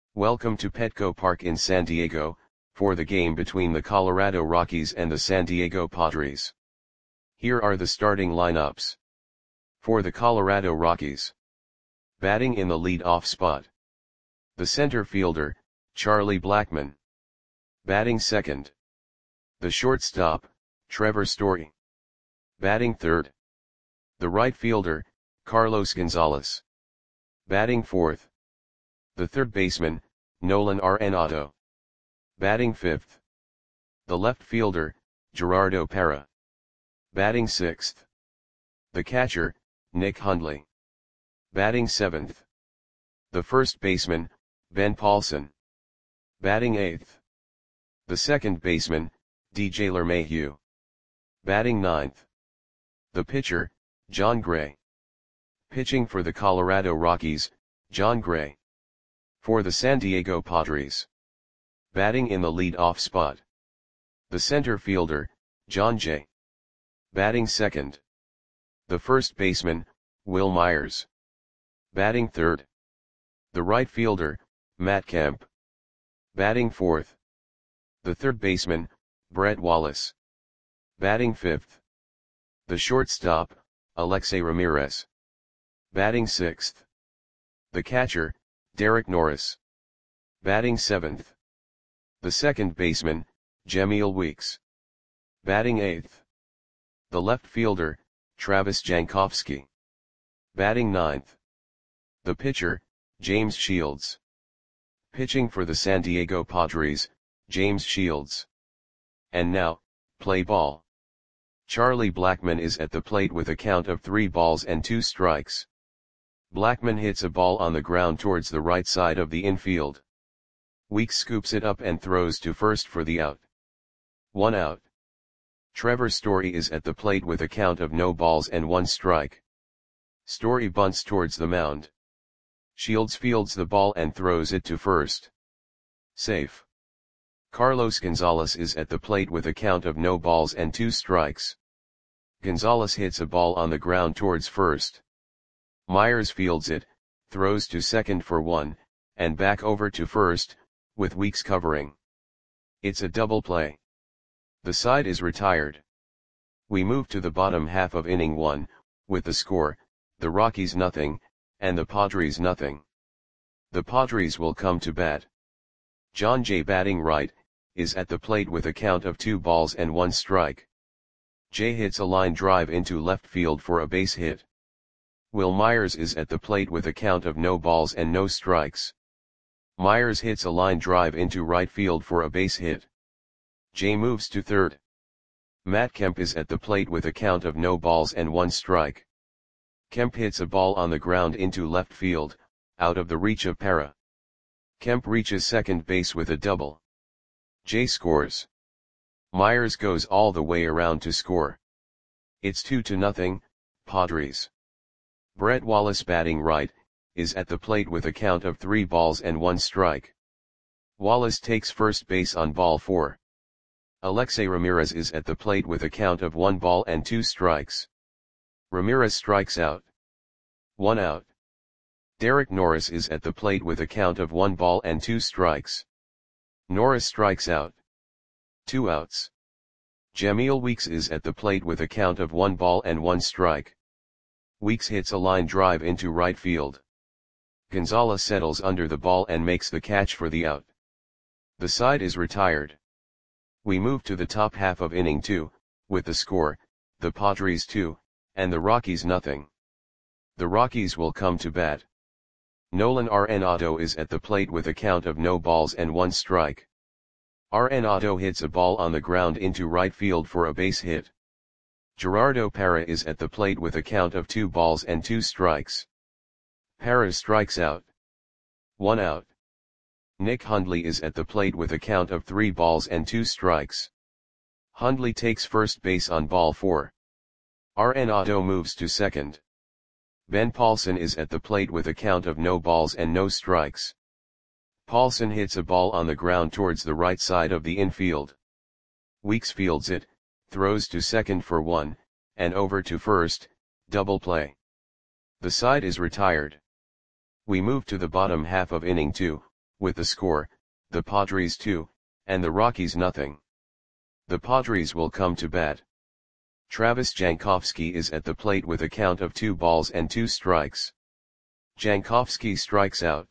Welcome to Petco Park in San Diego, for the game between the Colorado Rockies and the San Diego Padres. Here are the starting lineups. For the Colorado Rockies. Batting in the lead-off spot. The center fielder, Charlie Blackmon. Batting second. The shortstop, Trevor Story. Batting third. The right fielder, Carlos Gonzalez. Batting fourth. The third baseman, Nolan Arenado. Batting fifth. The left fielder, Gerardo Parra. Batting sixth. The catcher, Nick Hundley. Batting seventh. The first baseman, Ben Paulson. Batting eighth. The second baseman, DJ LeMahieu. Batting ninth. The pitcher, Jon Gray. Pitching for the Colorado Rockies, Jon Gray. For the San Diego Padres. Batting in the lead-off spot. The center fielder, Jon Jay. Batting second. The first baseman, Wil Myers. Batting third. The right fielder, Matt Kemp. Batting fourth. The third baseman, Brett Wallace. Batting fifth. The shortstop, Alexei Ramirez. Batting sixth. The catcher, Derek Norris. Batting seventh. The second baseman, Jemile Weeks. Batting eighth. The left fielder, Travis Jankowski. Batting ninth. The pitcher, James Shields. Pitching for the San Diego Padres, James Shields. And now, play ball. Charlie Blackmon is at the plate with a count of 3 balls and 2 strikes. Blackmon hits a ball on the ground towards the right side of the infield. Weeks scoops it up and throws to first for the out. 1 out. Trevor Story is at the plate with a count of no balls and 1 strike. Story bunts towards the mound. Shields fields the ball and throws it to first. Safe. Carlos Gonzalez is at the plate with a count of no balls and 2 strikes. Gonzalez hits a ball on the ground towards first. Myers fields it, throws to second for 1, and back over to first, with Weeks covering. It's a double play. The side is retired. We move to the bottom half of inning 1, with the score, the Rockies nothing, and the Padres nothing. The Padres will come to bat. Jon Jay batting right, is at the plate with a count of 2 balls and 1 strike. Jay hits a line drive into left field for a base hit. Wil Myers is at the plate with a count of no balls and no strikes. Myers hits a line drive into right field for a base hit. Jay moves to third. Matt Kemp is at the plate with a count of no balls and 1 strike. Kemp hits a ball on the ground into left field, out of the reach of Parra. Kemp reaches second base with a double. Jay scores. Myers goes all the way around to score. It's 2-0, Padres. Brett Wallace batting right, is at the plate with a count of 3 balls and 1 strike. Wallace takes first base on ball 4. Alexei Ramirez is at the plate with a count of 1 ball and 2 strikes. Ramirez strikes out. 1 out. Derek Norris is at the plate with a count of 1 ball and 2 strikes. Norris strikes out. 2 outs. Jemile Weeks is at the plate with a count of 1 ball and 1 strike. Weeks hits a line drive into right field. Gonzalez settles under the ball and makes the catch for the out. The side is retired. We move to the top half of inning 2, with the score, the Padres 2, and the Rockies nothing. The Rockies will come to bat. Nolan Arenado is at the plate with a count of no balls and 1 strike. Arenado hits a ball on the ground into right field for a base hit. Gerardo Parra is at the plate with a count of 2 balls and 2 strikes. Parra strikes out. 1 out. Nick Hundley is at the plate with a count of 3 balls and 2 strikes. Hundley takes first base on ball 4. Arenado moves to second. Ben Paulson is at the plate with a count of no balls and no strikes. Paulson hits a ball on the ground towards the right side of the infield. Weeks fields it, throws to second for 1, and over to first, double play. The side is retired. We move to the bottom half of inning 2, with the score, the Padres 2, and the Rockies nothing. The Padres will come to bat. Travis Jankowski is at the plate with a count of 2 balls and 2 strikes. Jankowski strikes out.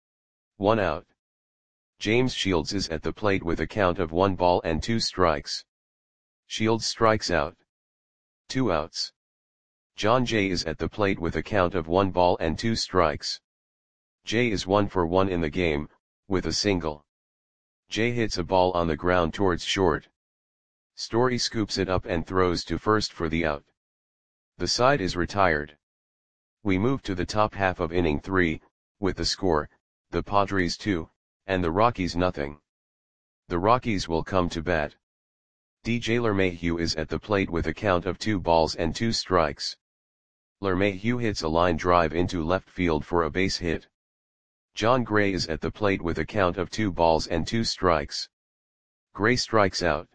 1 out. James Shields is at the plate with a count of 1 ball and 2 strikes. Shields strikes out. 2 outs. John Jay is at the plate with a count of 1 ball and 2 strikes. Jay is 1 for 1 in the game, with a single. Jay hits a ball on the ground towards short. Story scoops it up and throws to first for the out. The side is retired. We move to the top half of inning 3, with the score, the Padres 2, and the Rockies nothing. The Rockies will come to bat. DJ LeMahieu is at the plate with a count of 2 balls and 2 strikes. LeMahieu hits a line drive into left field for a base hit. John Gray is at the plate with a count of 2 balls and 2 strikes. Gray strikes out.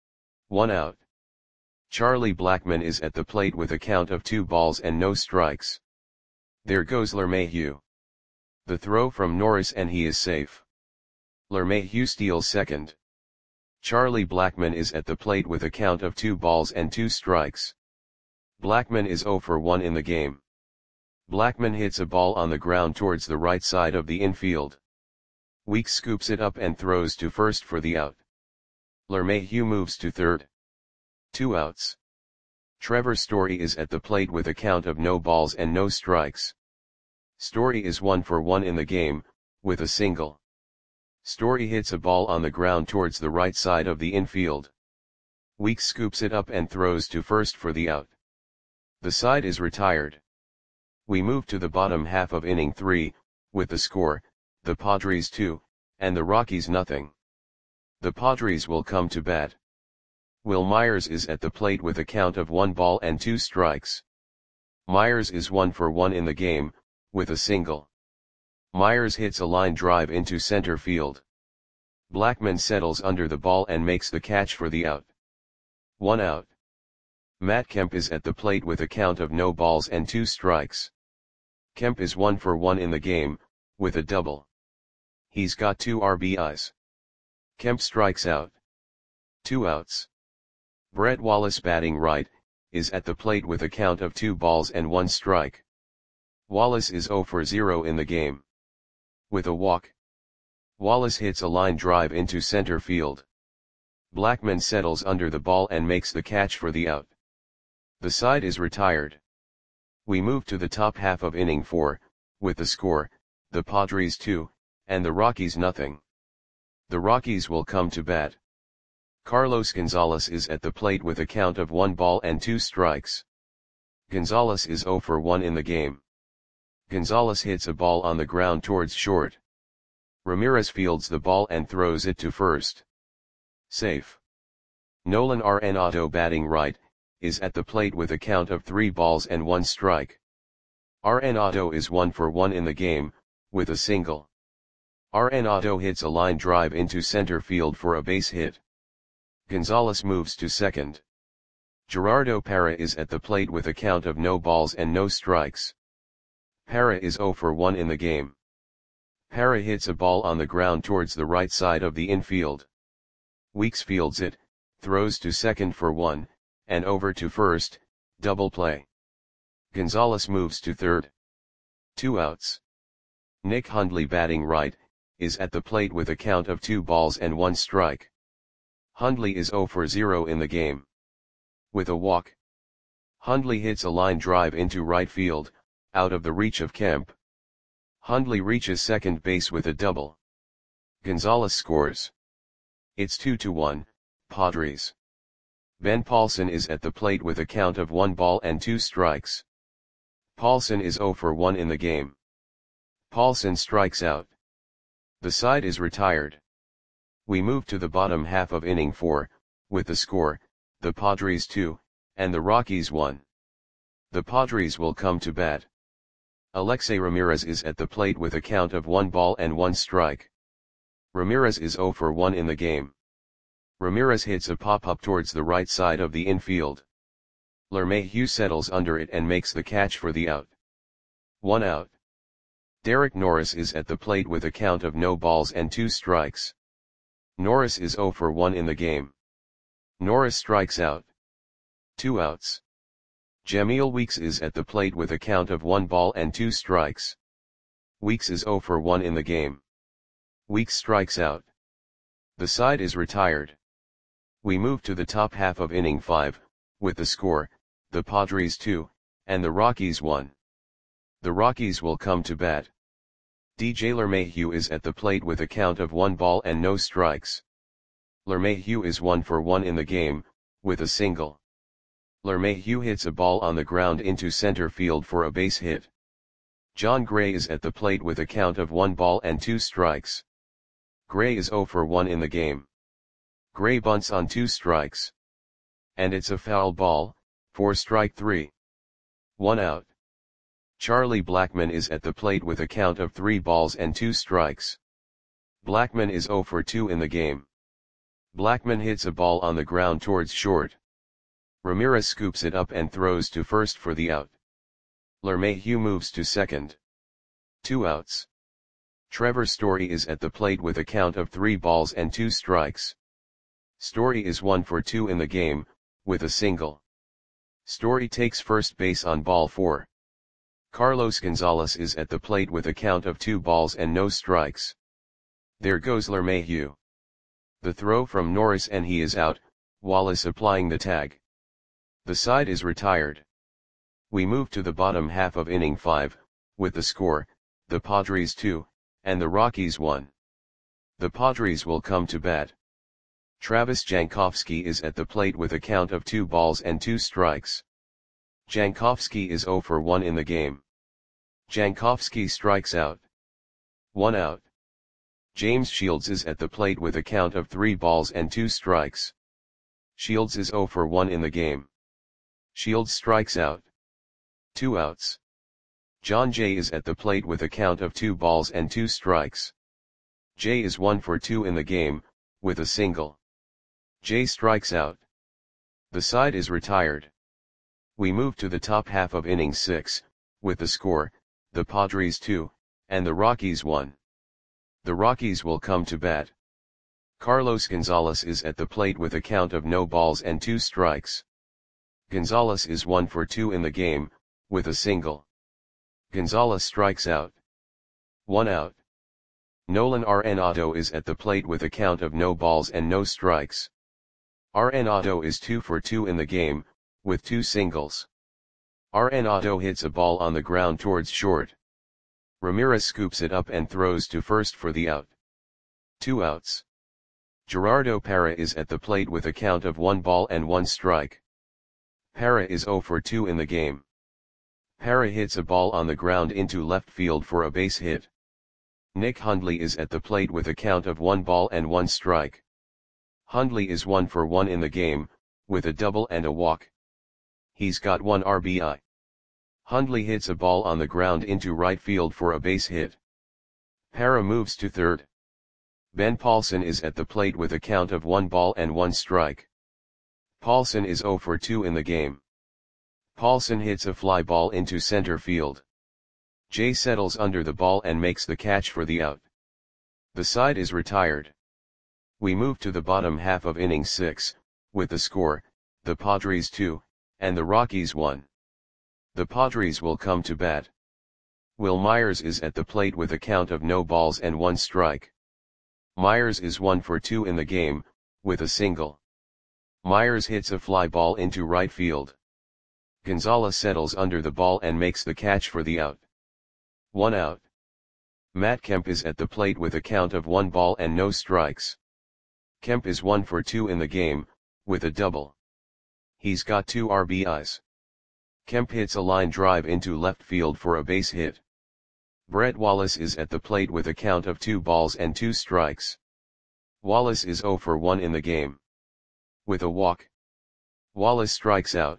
1 out. Charlie Blackmon is at the plate with a count of 2 balls and no strikes. There goes LeMahieu. The throw from Norris and he is safe. LeMahieu steals second. Charlie Blackmon is at the plate with a count of 2 balls and 2 strikes. Blackmon is 0 for 1 in the game. Blackmon hits a ball on the ground towards the right side of the infield. Weeks scoops it up and throws to first for the out. LeMahieu moves to third. 2 outs. Trevor Story is at the plate with a count of no balls and no strikes. Story is 1 for 1 in the game, with a single. Story hits a ball on the ground towards the right side of the infield. Weeks scoops it up and throws to first for the out. The side is retired. We move to the bottom half of inning 3, with the score, the Padres 2, and the Rockies nothing. The Padres will come to bat. Will Myers is at the plate with a count of 1 ball and 2 strikes. Myers is 1 for 1 in the game, with a single. Myers hits a line drive into center field. Blackmon settles under the ball and makes the catch for the out. 1 out. Matt Kemp is at the plate with a count of no balls and 2 strikes. Kemp is 1 for 1 in the game, with a double. He's got 2 RBIs. Kemp strikes out. 2 outs. Brett Wallace batting right, is at the plate with a count of 2 balls and 1 strike. Wallace is 0 for 0 in the game. With a walk. Wallace hits a line drive into center field. Blackmon settles under the ball and makes the catch for the out. The side is retired. We move to the top half of inning 4, with the score, the Padres 2, and the Rockies nothing. The Rockies will come to bat. Carlos Gonzalez is at the plate with a count of 1 ball and 2 strikes. Gonzalez is 0 for 1 in the game. Gonzalez hits a ball on the ground towards short. Ramirez fields the ball and throws it to first. Safe. Nolan Arenado batting right, is at the plate with a count of 3 balls and 1 strike. Arenado is 1 for 1 in the game, with a single. Arenado hits a line drive into center field for a base hit. Gonzalez moves to second. Gerardo Parra is at the plate with a count of no balls and no strikes. Parra is 0 for 1 in the game. Parra hits a ball on the ground towards the right side of the infield. Weeks fields it, throws to second for 1, and over to first, double play. Gonzalez moves to third. 2 outs. Nick Hundley batting right, is at the plate with a count of 2 balls and 1 strike. Hundley is 0 for 0 in the game. With a walk. Hundley hits a line drive into right field, out of the reach of Kemp. Hundley reaches second base with a double. Gonzalez scores. It's 2-1, Padres. Ben Paulson is at the plate with a count of 1 ball and 2 strikes. Paulson is 0 for 1 in the game. Paulson strikes out. The side is retired. We move to the bottom half of inning 4, with the score, the Padres 2, and the Rockies 1. The Padres will come to bat. Alexei Ramirez is at the plate with a count of 1 ball and 1 strike. Ramirez is 0 for 1 in the game. Ramirez hits a pop-up towards the right side of the infield. LeMahieu settles under it and makes the catch for the out. 1 out. Derek Norris is at the plate with a count of no balls and 2 strikes. Norris is 0 for 1 in the game. Norris strikes out. 2 outs. Jamil Weeks is at the plate with a count of 1 ball and 2 strikes. Weeks is 0 for 1 in the game. Weeks strikes out. The side is retired. We move to the top half of inning 5, with the score, the Padres 2, and the Rockies 1. The Rockies will come to bat. DJ LeMahieu is at the plate with a count of 1 ball and no strikes. LeMahieu is 1 for 1 in the game, with a single. LeMahieu hits a ball on the ground into center field for a base hit. John Gray is at the plate with a count of 1 ball and 2 strikes. Gray is 0 for 1 in the game. Gray bunts on 2 strikes. And it's a foul ball, for strike 3. 1 out. Charlie Blackmon is at the plate with a count of 3 balls and 2 strikes. Blackmon is 0 for 2 in the game. Blackmon hits a ball on the ground towards short. Ramirez scoops it up and throws to first for the out. LeMahieu moves to second. 2 outs. Trevor Story is at the plate with a count of 3 balls and 2 strikes. Story is 1 for 2 in the game, with a single. Story takes first base on ball 4. Carlos Gonzalez is at the plate with a count of 2 balls and no strikes. There goes LeMahieu. The throw from Norris and he is out, Wallace applying the tag. The side is retired. We move to the bottom half of inning 5, with the score, the Padres 2, and the Rockies 1. The Padres will come to bat. Travis Jankowski is at the plate with a count of 2 balls and 2 strikes. Jankowski is 0 for 1 in the game. Jankowski strikes out. 1 out. James Shields is at the plate with a count of 3 balls and 2 strikes. Shields is 0 for 1 in the game. Shields strikes out. 2 outs. John Jay is at the plate with a count of 2 balls and 2 strikes. Jay is 1 for 2 in the game, with a single. Jay strikes out. The side is retired. We move to the top half of inning 6, with the score, the Padres 2, and the Rockies 1. The Rockies will come to bat. Carlos Gonzalez is at the plate with a count of no balls and 2 strikes. Gonzalez is 1 for 2 in the game, with a single. Gonzalez strikes out. 1 out. Nolan Arenado is at the plate with a count of no balls and no strikes. Arenado is 2 for 2 in the game, with 2 singles. Arenado hits a ball on the ground towards short. Ramirez scoops it up and throws to first for the out. 2 outs. Gerardo Parra is at the plate with a count of 1 ball and 1 strike. Parra is 0 for 2 in the game. Parra hits a ball on the ground into left field for a base hit. Nick Hundley is at the plate with a count of 1 ball and 1 strike. Hundley is 1 for 1 in the game, with a double and a walk. He's got 1 RBI. Hundley hits a ball on the ground into right field for a base hit. Parra moves to third. Ben Paulson is at the plate with a count of 1 ball and 1 strike. Paulson is 0 for 2 in the game. Paulson hits a fly ball into center field. Jay settles under the ball and makes the catch for the out. The side is retired. We move to the bottom half of inning 6, with the score, the Padres 2, and the Rockies 1. The Padres will come to bat. Will Myers is at the plate with a count of no balls and 1 strike. Myers is 1 for 2 in the game, with a single. Myers hits a fly ball into right field. Gonzalez settles under the ball and makes the catch for the out. 1 out. Matt Kemp is at the plate with a count of 1 ball and no strikes. Kemp is 1 for 2 in the game, with a double. He's got 2 RBIs. Kemp hits a line drive into left field for a base hit. Brett Wallace is at the plate with a count of 2 balls and 2 strikes. Wallace is 0 for 1 in the game. With a walk. Wallace strikes out.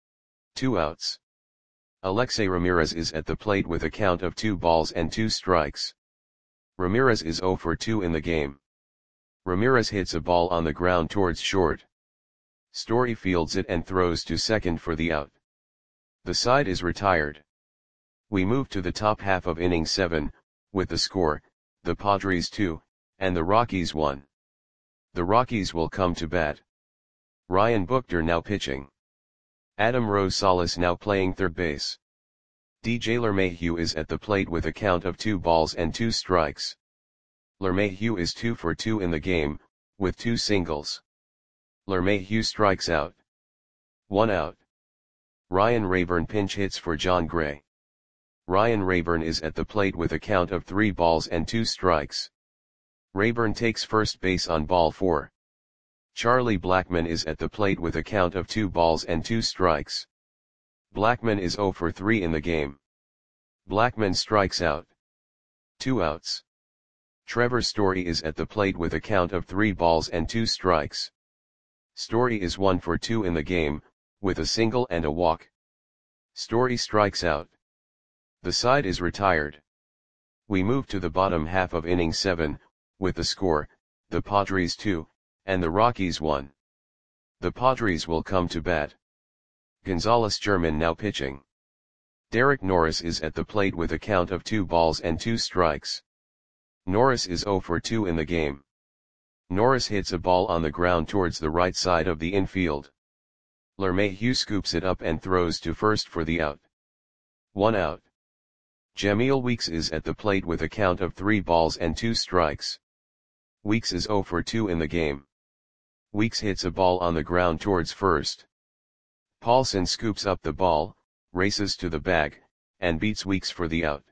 2 outs. Alexei Ramirez is at the plate with a count of 2 balls and 2 strikes. Ramirez is 0 for 2 in the game. Ramirez hits a ball on the ground towards short. Story fields it and throws to second for the out. The side is retired. We move to the top half of inning 7, with the score, the Padres 2, and the Rockies 1. The Rockies will come to bat. Ryan Buchter now pitching. Adam Rosales now playing third base. DJ LeMahieu is at the plate with a count of 2 balls and 2 strikes. LeMahieu is 2 for 2 in the game, with 2 singles. LeMahieu strikes out. 1 out. Ryan Rayburn pinch hits for John Gray. Ryan Rayburn is at the plate with a count of 3 balls and 2 strikes. Rayburn takes first base on ball 4. Charlie Blackmon is at the plate with a count of 2 balls and 2 strikes. Blackmon is 0 for 3 in the game. Blackmon strikes out. 2 outs. Trevor Story is at the plate with a count of 3 balls and 2 strikes. Story is 1 for 2 in the game, with a single and a walk. Story strikes out. The side is retired. We move to the bottom half of inning 7, with the score, the Padres 2, and the Rockies 1. The Padres will come to bat. Gonzalez German now pitching. Derek Norris is at the plate with a count of 2 balls and 2 strikes. Norris is 0 for 2 in the game. Norris hits a ball on the ground towards the right side of the infield. LeMahieu scoops it up and throws to first for the out. 1 out. Jamil Weeks is at the plate with a count of 3 balls and 2 strikes. Weeks is 0 for 2 in the game. Weeks hits a ball on the ground towards first. Paulson scoops up the ball, races to the bag, and beats Weeks for the out.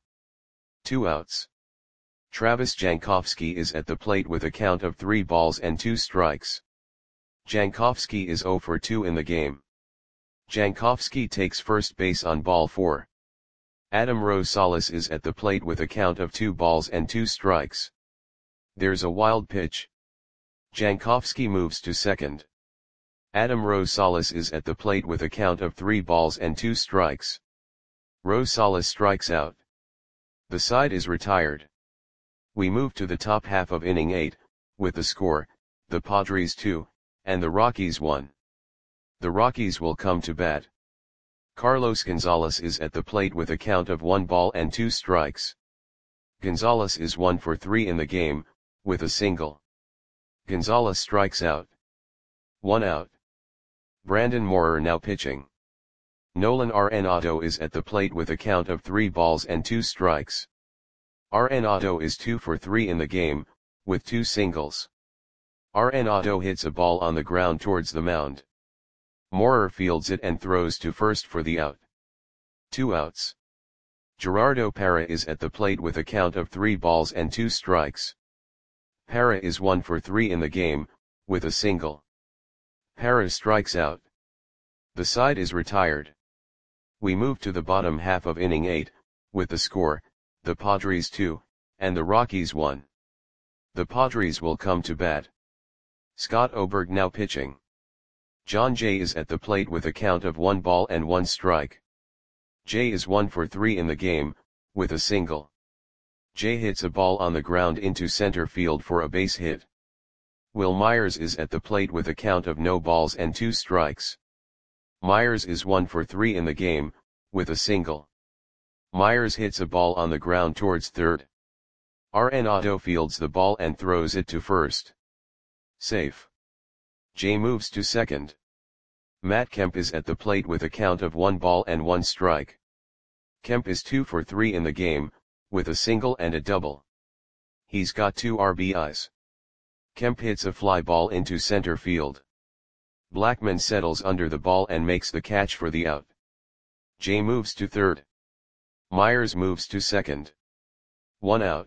2 outs. Travis Jankowski is at the plate with a count of 3 balls and 2 strikes. Jankowski is 0 for 2 in the game. Jankowski takes first base on ball 4. Adam Rosales is at the plate with a count of 2 balls and 2 strikes. There's a wild pitch. Jankowski moves to second. Adam Rosales is at the plate with a count of 3 balls and 2 strikes. Rosales strikes out. The side is retired. We move to the top half of inning 8, with the score, the Padres 2, and the Rockies 1. The Rockies will come to bat. Carlos Gonzalez is at the plate with a count of 1 ball and 2 strikes. Gonzalez is 1 for 3 in the game, with a single. Gonzalez strikes out. 1 out. Brandon Moorer now pitching. Nolan Arenado is at the plate with a count of 3 balls and 2 strikes. Arenado is 2 for 3 in the game, with 2 singles. Arenado hits a ball on the ground towards the mound. Moorer fields it and throws to first for the out. 2 outs. Gerardo Parra is at the plate with a count of 3 balls and 2 strikes. Parra is 1 for 3 in the game, with a single. Parra strikes out. The side is retired. We move to the bottom half of inning 8, with the score, the Padres 2, and the Rockies 1. The Padres will come to bat. Scott Oberg now pitching. John Jay is at the plate with a count of 1 ball and 1 strike. Jay is 1 for 3 in the game, with a single. Jay hits a ball on the ground into center field for a base hit. Will Myers is at the plate with a count of no balls and 2 strikes. Myers is 1 for 3 in the game, with a single. Myers hits a ball on the ground towards third. Arenado fields the ball and throws it to first. Safe. Jay moves to second. Matt Kemp is at the plate with a count of 1 ball and 1 strike. Kemp is 2 for 3 in the game, with a single and a double. He's got 2 RBIs. Kemp hits a fly ball into center field. Blackmon settles under the ball and makes the catch for the out. Jay moves to third. Myers moves to second. 1 out.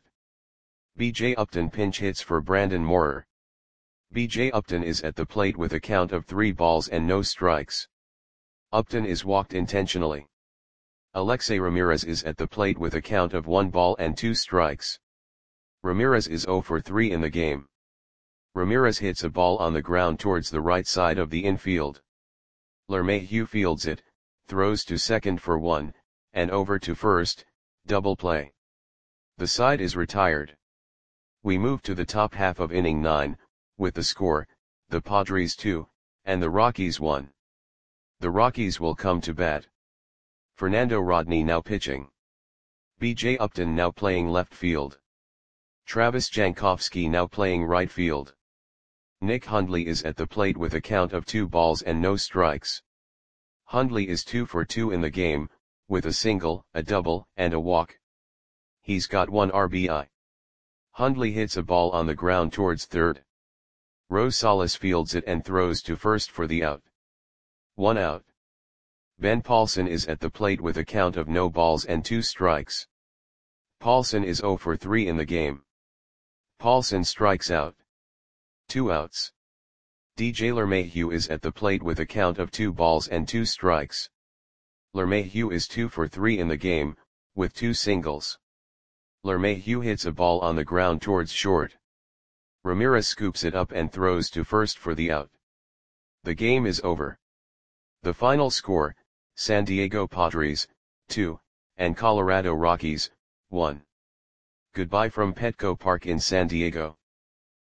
B.J. Upton pinch hits for Brandon Moorer. B.J. Upton is at the plate with a count of 3 balls and no strikes. Upton is walked intentionally. Alexei Ramirez is at the plate with a count of 1 ball and 2 strikes. Ramirez is 0 for 3 in the game. Ramirez hits a ball on the ground towards the right side of the infield. LeMahieu fields it, throws to second for 1, and over to first, double play. The side is retired. We move to the top half of inning 9, with the score, the Padres 2, and the Rockies 1. The Rockies will come to bat. Fernando Rodney now pitching. B.J. Upton now playing left field. Travis Jankowski now playing right field. Nick Hundley is at the plate with a count of 2 balls and no strikes. Hundley is 2 for 2 in the game, with a single, a double, and a walk. He's got 1 RBI. Hundley hits a ball on the ground towards third. Rosales fields it and throws to first for the out. 1 out. Ben Paulson is at the plate with a count of no balls and 2 strikes. Paulson is 0 for 3 in the game. Paulson strikes out. 2 outs. DJ LeMahieu is at the plate with a count of 2 balls and 2 strikes. LeMahieu is 2 for 3 in the game, with 2 singles. LeMahieu hits a ball on the ground towards short. Ramirez scoops it up and throws to first for the out. The game is over. The final score, San Diego Padres, 2, and Colorado Rockies, 1. Goodbye from Petco Park in San Diego.